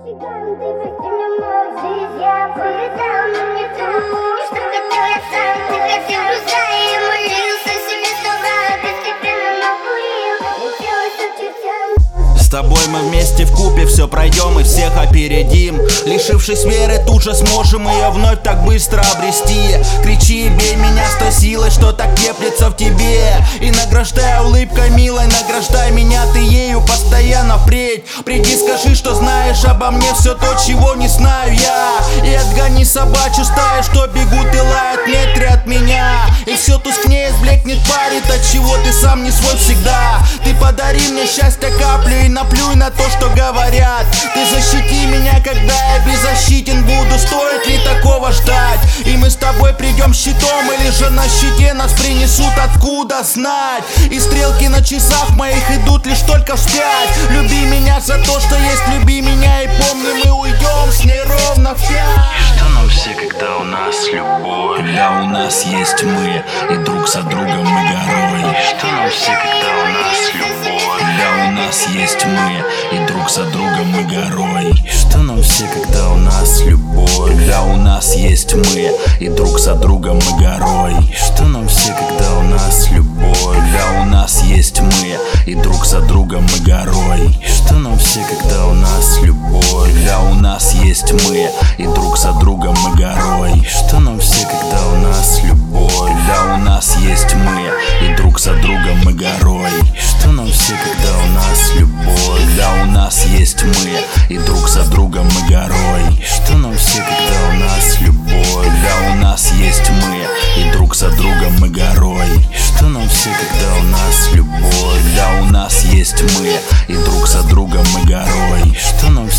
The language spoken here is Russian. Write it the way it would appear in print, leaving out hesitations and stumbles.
С тобой мы вместе вкупе все пройдем и всех опередим. Лишившись веры, тут же сможем ее вновь так быстро обрести. Кричи, бей меня с той силой, что так теплится в тебе. И награждай улыбкой милой, награждай меня ты ею постоянно впредь. Приди, скажи, что знаешь обо мне все то, чего не знаю я. И отгони собачью стаю, что бегут и лают метры от меня. И все тускнеет, блекнет, парит, от чего ты сам не свой всегда. Ты подари мне счастье каплю и наплюй на то, что говорят. Ты защити меня, когда я беззащитен буду. Стоит ли такого ждать? И мы с тобой придем щитом, или же на щите нас принесут, откуда знать? И стрелки на часах моих идут лишь только вспять. Люби меня за то, что есть, люби меня и помни, мы уйдем с ней ровно в 5. Что нам все, когда у нас любовь? Когда у нас есть мы, и друг за другом мы горой. Что нам все, когда у нас любовь? Когда у нас есть мы, и друг за другом мы горой. Что нам все, когда у нас любовь? Когда у нас есть мы, и друг за другом мы горой. Что нам все, когда у нас любовь? Когда у нас есть мы, и друг за другом мы горой. Что нам все, когда у нас любовь? Когда у нас есть мы, и друг за другом мы горой. Что нам все, когда у нас любовь? Когда у нас есть мы, и друг за другом мы горой. Что нам все, когда у нас любовь? Когда у нас есть мы, и друг за другом мы горой. Что нам все, когда у нас любовь? Когда у нас есть мы, и друг за другом мы горой. Что нам все, когда у нас любовь? Когда у нас есть мы, и друг за другом мы горой. Что нам